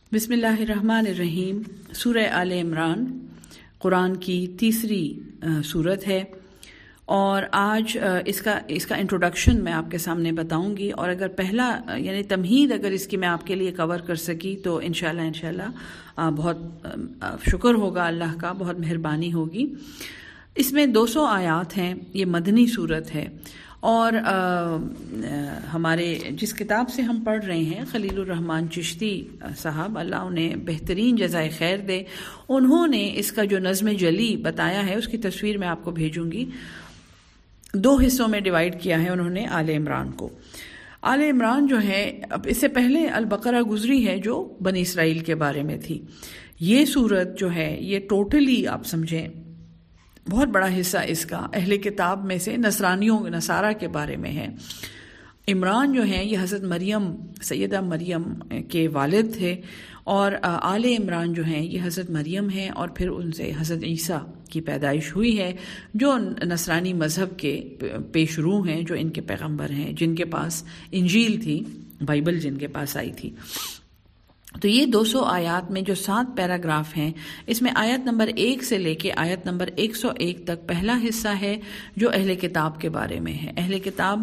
بسم اللہ الرحمن الرحیم۔ سورہ آل عمران قرآن کی تیسری سورت ہے، اور آج اس کا انٹروڈکشن میں آپ کے سامنے بتاؤں گی، اور اگر پہلا یعنی تمہید اگر اس کی میں آپ کے لیے کور کر سکی تو انشاءاللہ بہت شکر ہوگا اللہ کا، بہت مہربانی ہوگی۔ اس میں 200 آیات ہیں، یہ مدنی سورت ہے، اور ہمارے جس کتاب سے ہم پڑھ رہے ہیں خلیل الرحمن چشتی صاحب، اللہ انہیں بہترین جزائے خیر دے، انہوں نے اس کا جو نظم جلی بتایا ہے اس کی تصویر میں آپ کو بھیجوں گی۔ 2 حصوں میں ڈیوائیڈ کیا ہے انہوں نے آل عمران کو۔ آل عمران جو ہے، اب اس سے پہلے البقرہ گزری ہے جو بنی اسرائیل کے بارے میں تھی۔ یہ سورت جو ہے یہ ٹوٹلی آپ سمجھیں بہت بڑا حصہ اس کا اہل کتاب میں سے نصارہ کے بارے میں ہے۔ عمران جو ہیں یہ حضرت مریم، سیدہ مریم کے والد تھے، اور آل عمران جو ہیں یہ حضرت مریم ہیں، اور پھر ان سے حضرت عیسیٰ کی پیدائش ہوئی ہے، جو نصرانی مذہب کے پیش رو ہیں، جو ان کے پیغمبر ہیں، جن کے پاس انجیل تھی، بائبل جن کے پاس آئی تھی۔ تو یہ 200 آیات میں جو 7 پیراگراف ہیں، اس میں آیت نمبر 1 سے لے کے آیت نمبر 101 تک پہلا حصہ ہے جو اہل کتاب کے بارے میں ہے۔ اہل کتاب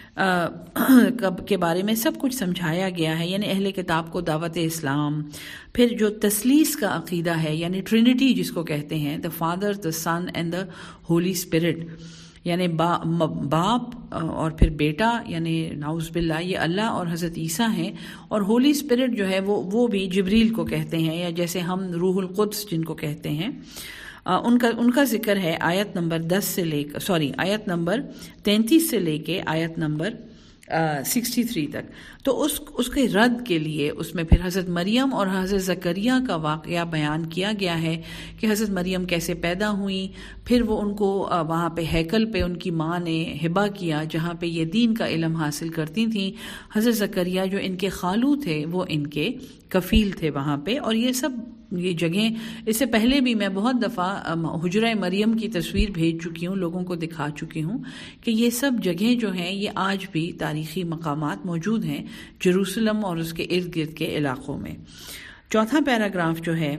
کے بارے میں سب کچھ سمجھایا گیا ہے، یعنی اہل کتاب کو دعوت اسلام، پھر جو تثلیث کا عقیدہ ہے، یعنی ٹرینٹی جس کو کہتے ہیں، the father, the son and the holy spirit, یعنی باپ اور پھر بیٹا، یعنی نعوذ باللہ یہ اللہ اور حضرت عیسیٰ ہیں، اور ہولی اسپرٹ جو ہے وہ بھی جبریل کو کہتے ہیں، یا جیسے ہم روح القدس جن کو کہتے ہیں، ان کا ذکر ہے آیت نمبر 33 سے لے کے آیت نمبر 63 تک۔ تو اس کے رد کے لیے اس میں پھر حضرت مریم اور حضرت زکریا کا واقعہ بیان کیا گیا ہے کہ حضرت مریم کیسے پیدا ہوئیں، پھر وہ ان کو وہاں پہ ہیکل پہ ان کی ماں نے ہبہ کیا جہاں پہ یہ دین کا علم حاصل کرتی تھیں۔ حضرت زکریا جو ان کے خالو تھے وہ ان کے کفیل تھے وہاں پہ، اور یہ جگہیں اس سے پہلے بھی میں بہت دفعہ حجرہ مریم کی تصویر بھیج چکی ہوں، لوگوں کو دکھا چکی ہوں کہ یہ سب جگہیں جو ہیں یہ آج بھی تاریخی مقامات موجود ہیں جیروسلم اور اس کے ارد گرد کے علاقوں میں۔ 4تھا پیراگراف جو ہے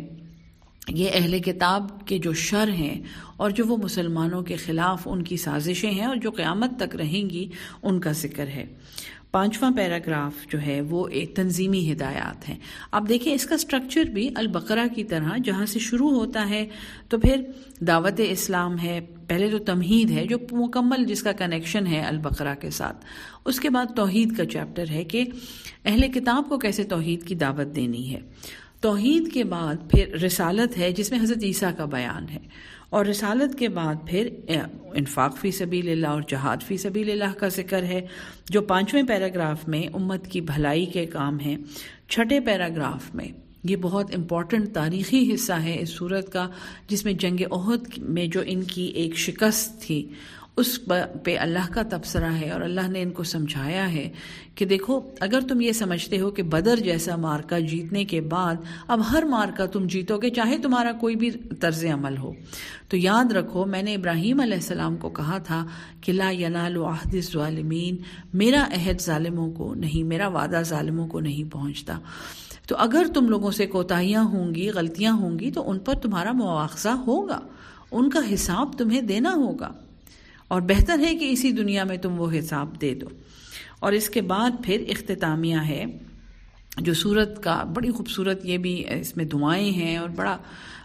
یہ اہل کتاب کے جو شر ہیں اور جو وہ مسلمانوں کے خلاف ان کی سازشیں ہیں اور جو قیامت تک رہیں گی ان کا ذکر ہے۔ 5واں پیراگراف جو ہے وہ ایک تنظیمی ہدایات ہیں۔ آپ دیکھیں اس کا سٹرکچر بھی البقرہ کی طرح، جہاں سے شروع ہوتا ہے تو پھر دعوت اسلام ہے، پہلے تو تمہید ہے جو مکمل جس کا کنیکشن ہے البقرہ کے ساتھ، اس کے بعد توحید کا چیپٹر ہے کہ اہل کتاب کو کیسے توحید کی دعوت دینی ہے۔ توحید کے بعد پھر رسالت ہے جس میں حضرت عیسیٰ کا بیان ہے، اور رسالت کے بعد پھر انفاق فی سبیل اللہ اور جہاد فی سبیل اللہ کا ذکر ہے، جو 5ویں پیراگراف میں امت کی بھلائی کے کام ہیں۔ 6 پیراگراف میں یہ بہت امپورٹنٹ تاریخی حصہ ہے اس سورت کا، جس میں جنگ احد میں جو ان کی ایک شکست تھی اس پہ اللہ کا تبصرہ ہے، اور اللہ نے ان کو سمجھایا ہے کہ دیکھو اگر تم یہ سمجھتے ہو کہ بدر جیسا مارکا جیتنے کے بعد اب ہر مارکا تم جیتو گے چاہے تمہارا کوئی بھی طرز عمل ہو، تو یاد رکھو میں نے ابراہیم علیہ السلام کو کہا تھا کہ لا ینال عہد الظالمین، میرا عہد ظالموں کو نہیں، میرا وعدہ ظالموں کو نہیں پہنچتا۔ تو اگر تم لوگوں سے کوتاہیاں ہوں گی، غلطیاں ہوں گی، تو ان پر تمہارا مواخذہ ہوگا، ان کا حساب تمہیں دینا ہوگا، اور بہتر ہے کہ اسی دنیا میں تم وہ حساب دے دو۔ اور اس کے بعد پھر اختتامیہ ہے جو سورت کا بڑی خوبصورت، یہ بھی اس میں دعائیں ہیں، اور بڑا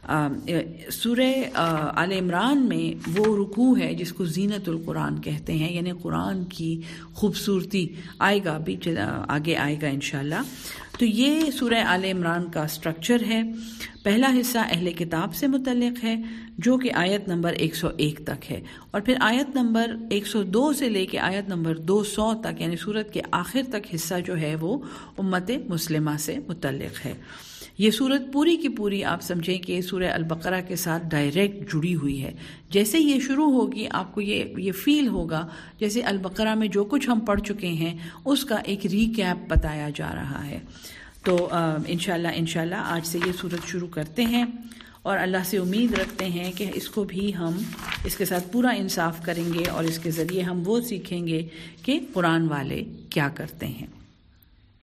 سورہ آل عمران میں وہ رکوع ہے جس کو زینت القرآن کہتے ہیں، یعنی قرآن کی خوبصورتی، آئے گا بھی آگے آئے گا انشاءاللہ۔ تو یہ سورہ آل عمران کا سٹرکچر ہے۔ پہلا حصہ اہل کتاب سے متعلق ہے جو کہ آیت نمبر 101 تک ہے، اور پھر آیت نمبر 102 سے لے کے آیت نمبر 200 تک، یعنی سورت کے آخر تک حصہ جو ہے وہ امت مسلمہ سے متعلق ہے۔ یہ سورت پوری کی پوری آپ سمجھیں کہ سورہ البقرہ کے ساتھ ڈائریکٹ جڑی ہوئی ہے۔ جیسے یہ شروع ہوگی آپ کو یہ فیل ہوگا جیسے البقرہ میں جو کچھ ہم پڑھ چکے ہیں اس کا ایک ریکیپ بتایا جا رہا ہے۔ تو انشاءاللہ آج سے یہ سورت شروع کرتے ہیں، اور اللہ سے امید رکھتے ہیں کہ اس کو بھی ہم اس کے ساتھ پورا انصاف کریں گے، اور اس کے ذریعے ہم وہ سیکھیں گے کہ قرآن والے کیا کرتے ہیں۔